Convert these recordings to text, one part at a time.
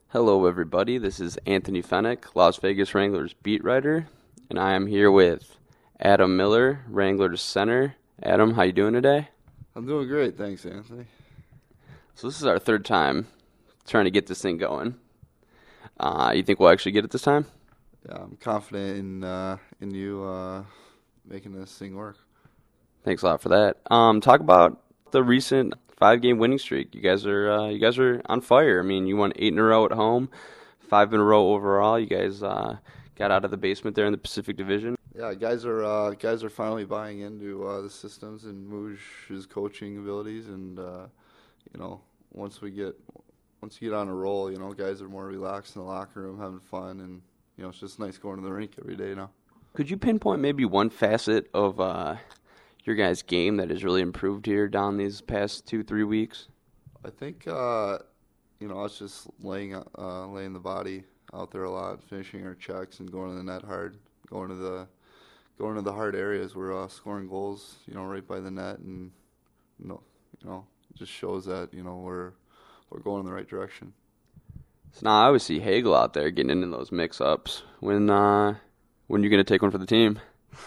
Hello, everybody. This is Anthony Fennick, Las Vegas Wranglers beat writer, and I am here with Adam Miller, Wranglers center. Adam, how you doing today? I'm doing great, thanks, Anthony. So this is our third time trying to get this thing going. You think we'll actually get it this time? Yeah, I'm confident in you making this thing work. Thanks a lot for that. Talk about the recent 5-game winning streak. You guys are on fire. I mean, you won 8 in a row at home, 5 in a row overall. You guys got out of the basement there in the Pacific Division. Yeah, guys are finally buying into the systems and Mooj's coaching abilities, and once you get on a roll, guys are more relaxed in the locker room, having fun, and it's just nice going to the rink every day now. Could you pinpoint maybe one facet of your guys' game that has really improved here down these past 2-3 weeks? I think it's just laying the body out there a lot, finishing our checks and going to the net hard, going to the hard areas. We're scoring goals, right by the net, and it just shows that we're going in the right direction. So now I always see Hagel out there getting into those mix-ups. When you gonna take one for the team?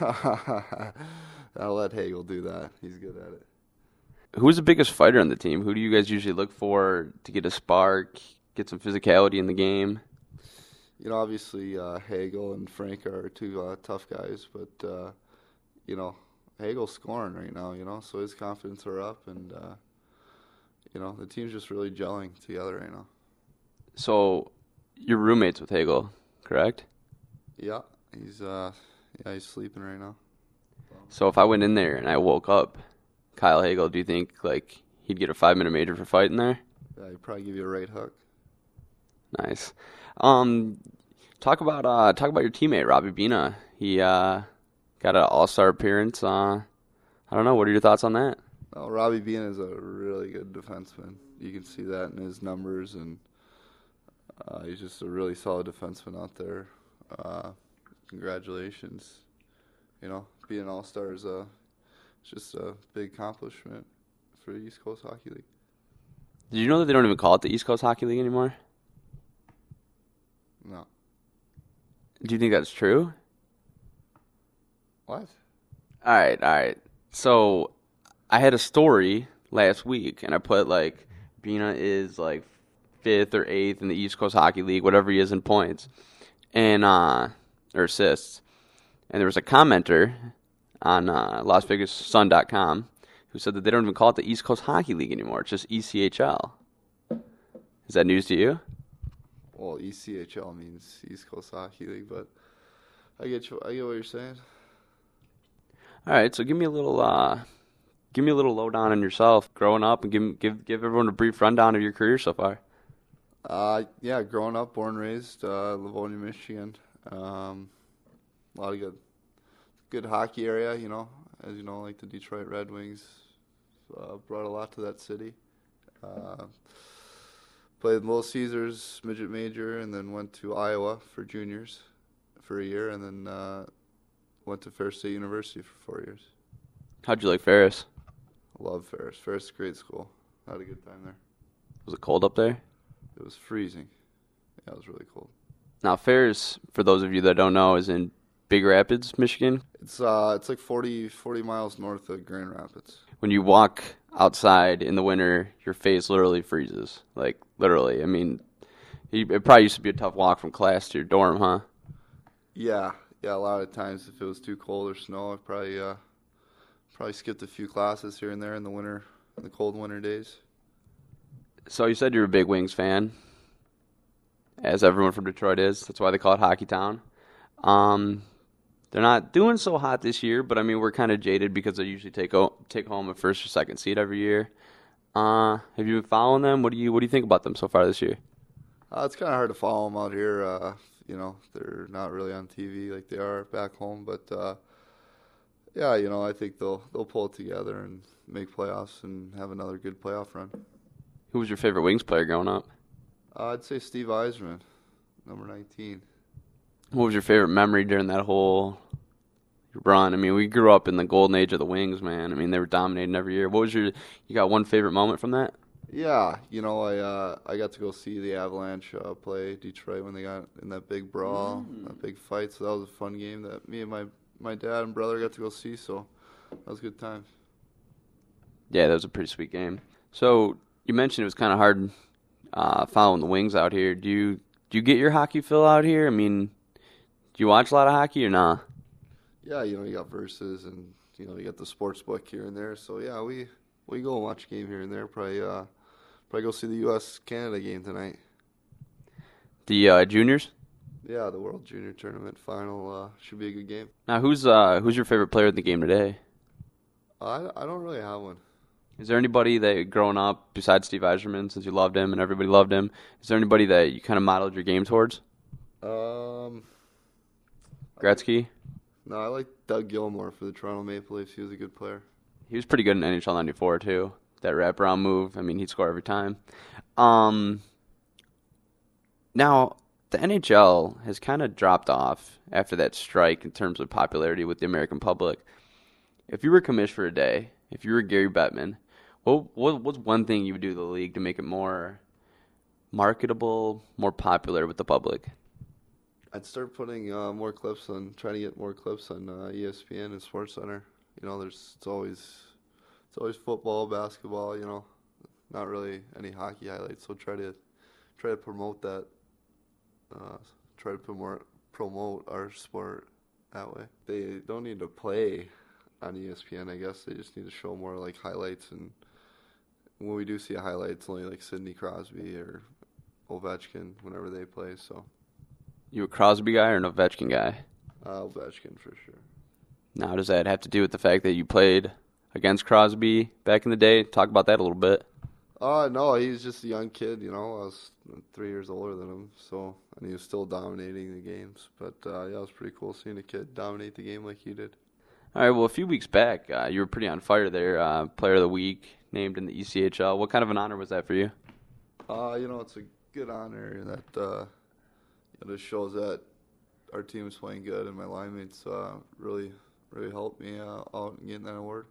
I'll let Hagel do that. He's good at it. Who's the biggest fighter on the team? Who do you guys usually look for to get a spark, get some physicality in the game? Obviously Hagel and Frank are two tough guys, but Hagel's scoring right now, so his confidence are up, and the team's just really gelling together right now. So you're roommates with Hagel, correct? Yeah, he's sleeping right now. So if I went in there and I woke up Kyle Hagel, do you think he'd get a 5-minute major for fighting there? Yeah, he'd probably give you a right hook. Nice. Talk about your teammate Robbie Bina. He got an all-star appearance. I don't know. What are your thoughts on that? Well, Robbie Bina is a really good defenseman. You can see that in his numbers, and he's just a really solid defenseman out there. Congratulations. Being an all-star is just a big accomplishment for the East Coast Hockey League. Did you know that they don't even call it the East Coast Hockey League anymore? No. Do you think that's true? What? All right. So I had a story last week, and I put Bina is 5th or 8th in the East Coast Hockey League, whatever he is in points, and or assists. And there was a commenter on LasVegasSun.com who said that they don't even call it the East Coast Hockey League anymore. It's just ECHL. Is that news to you? Well, ECHL means East Coast Hockey League, but I get what you're saying. All right, so give me a little lowdown on yourself growing up, and give everyone a brief rundown of your career so far. Yeah, growing up, born and raised, Livonia, Michigan. A lot of good hockey area, as you know, like the Detroit Red Wings brought a lot to that city. Played Little Caesars midget major, and then went to Iowa for juniors for a year, and then went to Ferris State University for 4 years. How'd you like Ferris? I love Ferris. Ferris is a great school. I had a good time there. Was it cold up there? It was freezing. Yeah, it was really cold. Now, Ferris, for those of you that don't know, is in Big Rapids, Michigan. It's like 40 miles north of Grand Rapids. When you walk outside in the winter, your face literally freezes. Literally. I mean, it probably used to be a tough walk from class to your dorm, huh? Yeah. A lot of times, if it was too cold or snow, I'd probably skipped a few classes here and there in the cold winter days. So you said you're a big Wings fan, as everyone from Detroit is. That's why they call it Hockey Town. They're not doing so hot this year, but I mean, we're kind of jaded because they usually take home a first or second seed every year. Have you been following them? What do you think about them so far this year? It's kind of hard to follow them out here. They're not really on TV like they are back home, but yeah, I think they'll pull it together and make playoffs and have another good playoff run. Who was your favorite Wings player growing up? I'd say Steve Yzerman, number 19. What was your favorite memory during that whole run? I mean, we grew up in the golden age of the Wings, man. I mean, they were dominating every year. You got one favorite moment from that? Yeah, I got to go see the Avalanche play Detroit when they got in that big brawl, that big fight. So that was a fun game that me and my dad and brother got to go see. So that was a good time. Yeah, that was a pretty sweet game. So you mentioned it was kind of hard following the Wings out here. Do you get your hockey fill out here? I mean, do you watch a lot of hockey or not? Yeah, you got Versus and you got the sports book here and there. So yeah, we go and watch a game here and there. Probably go see the U.S. Canada game tonight. The juniors? Yeah, the World Junior Tournament final should be a good game. Now, who's your favorite player in the game today? I don't really have one. Is there anybody that growing up besides Steve Yzerman, since you loved him and everybody loved him? Is there anybody that you kind of modeled your game towards? Gretzky? No, I like Doug Gilmour for the Toronto Maple Leafs. He was a good player. He was pretty good in NHL '94 too. That wraparound move. I mean, he'd score every time. Now, the NHL has kind of dropped off after that strike in terms of popularity with the American public. If you were commissioner for a day, if you were Gary Bettman, what's one thing you would do to the league to make it more marketable, more popular with the public? I'd start putting trying to get more clips on ESPN and SportsCenter. It's always football, basketball. Not really any hockey highlights. So try to promote that. Try to promote our sport that way. They don't need to play on ESPN. I guess they just need to show more like highlights. And when we do see a highlight, it's only like Sidney Crosby or Ovechkin whenever they play. So. You a Crosby guy or an Ovechkin guy? Ovechkin for sure. Now, does that have to do with the fact that you played against Crosby back in the day? Talk about that a little bit. No, he was just a young kid, I was 3 years older than him, and he was still dominating the games. But, yeah, it was pretty cool seeing a kid dominate the game like he did. All right, well, a few weeks back, you were pretty on fire there. Player of the Week, named in the ECHL. What kind of an honor was that for you? It's a good honor that it shows that our team is playing good, and my line mates really helped me out in getting that award.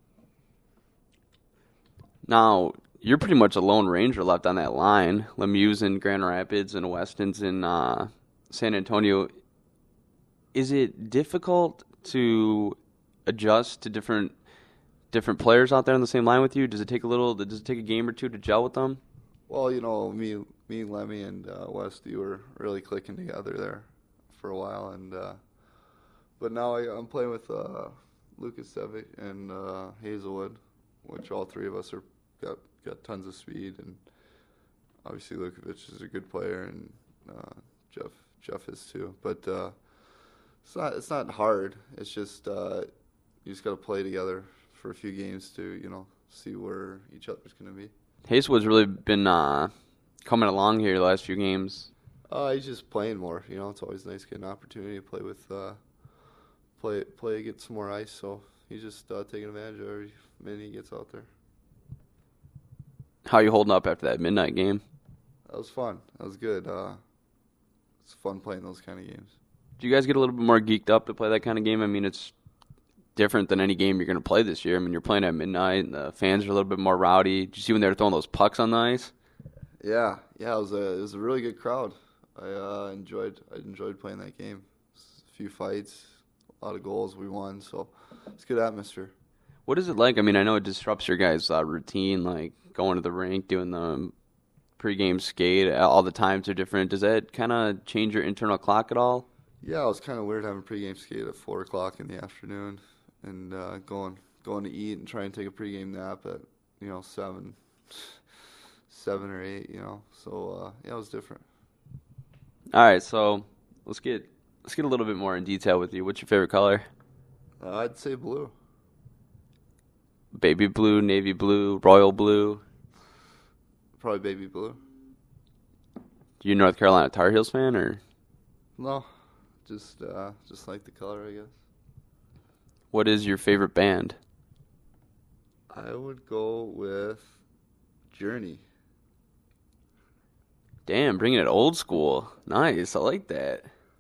Now, you're pretty much a lone ranger left on that line. Lemieux's in Grand Rapids and Weston's in San Antonio. Is it difficult to adjust to different players out there on the same line with you? Does it take a game or two to gel with them? Well, me, Lemmy, and Westy were really clicking together there for a while, and but now I'm playing with Lucas Sevic and Hazelwood, which all three of us got tons of speed, and obviously Lukovic is a good player, and Jeff is too. But it's not hard. It's just you just got to play together for a few games to see where each other's going to be. Hazelwood's really been coming along here the last few games. He's just playing more. It's always nice to get an opportunity to play with, get some more ice. So he's just taking advantage of every minute he gets out there. How are you holding up after that midnight game? That was fun. That was good. It's fun playing those kind of games. Do you guys get a little bit more geeked up to play that kind of game? I mean, it's different than any game you're going to play this year. I mean, you're playing at midnight, and the fans are a little bit more rowdy. Did you see when they were throwing those pucks on the ice? Yeah, it was a really good crowd. I enjoyed playing that game. A few fights, a lot of goals. We won, so it's a good atmosphere. What is it like? I mean, I know it disrupts your guys' routine, like going to the rink, doing the pregame skate. All the times are different. Does that kind of change your internal clock at all? Yeah, it was kind of weird having pregame skate at 4 o'clock in the afternoon, and going to eat and try and take a pregame nap at 7 or 8. So yeah, it was different. All right, so let's get a little bit more in detail with you. What's your favorite color? I'd say blue. Baby blue, navy blue, royal blue. Probably baby blue. You a North Carolina Tar Heels fan, or? No, just like the color, I guess. What is your favorite band? I would go with Journey. Damn, bringing it old school. Nice, I like that.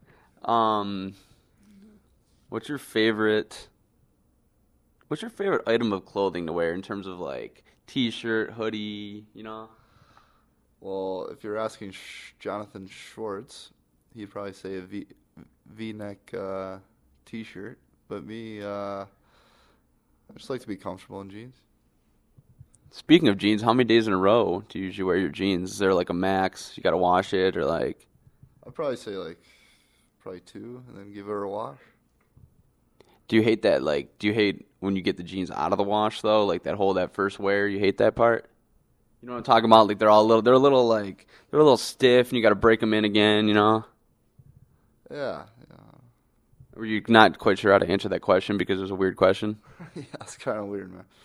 What's your favorite item of clothing to wear in terms of like T-shirt, hoodie, you know? Well, if you're asking Jonathan Schwartz, he'd probably say a V-neck T-shirt. But me, I just like to be comfortable in jeans. Speaking of jeans, how many days in a row do you usually wear your jeans? Is there like a max? You got to wash it or like? I'd probably say probably 2 and then give her a wash. Do you hate that? Like, do you hate when you get the jeans out of the wash though? Like that first wear, you hate that part? You know what I'm talking about? Like they're a little stiff, and you got to break them in again. You know? Yeah. Were you not quite sure how to answer that question because it was a weird question? Yeah, it's kind of weird, man.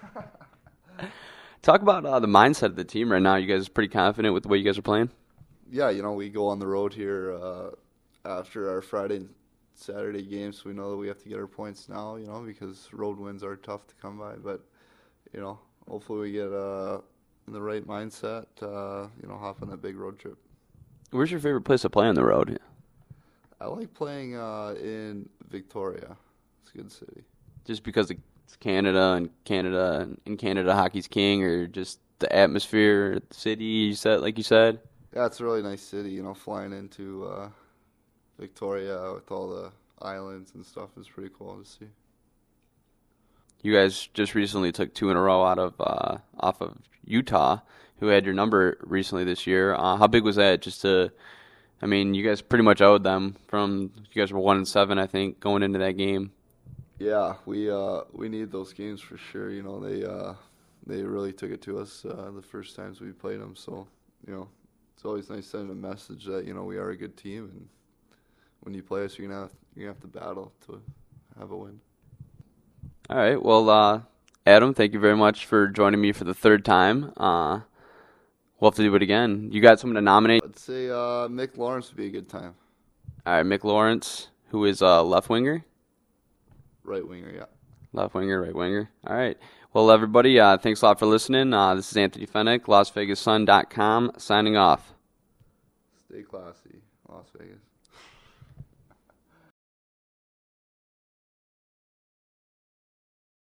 Talk about the mindset of the team right now. You guys pretty confident with the way you guys are playing? Yeah, we go on the road here after our Friday and Saturday games. So we know that we have to get our points now, because road wins are tough to come by. But, hopefully we get in the right mindset, hop on that big road trip. Where's your favorite place to play on the road? I like playing in Victoria. It's a good city. Just because it's Canada, and Canada hockey's king, or just the atmosphere, the city, like you said? Yeah, it's a really nice city. Flying into Victoria with all the islands and stuff is pretty cool to see. You guys just recently took 2 in a row off of Utah, who had your number recently this year. How big was that? You guys pretty much owed them. You guys were 1-7, I think, going into that game. Yeah, we need those games for sure. They really took it to us the first times we played them. So, it's always nice sending a message that we are a good team, and when you play us, you're gonna have to battle to have a win. All right. Well, Adam, thank you very much for joining me for the 3rd time. We'll have to do it again. You got someone to nominate? I'd say Mick Lawrence would be a good time. All right, Mick Lawrence, who is left winger? Right winger, yeah. Left winger, right winger. All right. Well, everybody, thanks a lot for listening. This is Anthony Fennick, LasVegasSun.com, signing off. Stay classy, Las Vegas.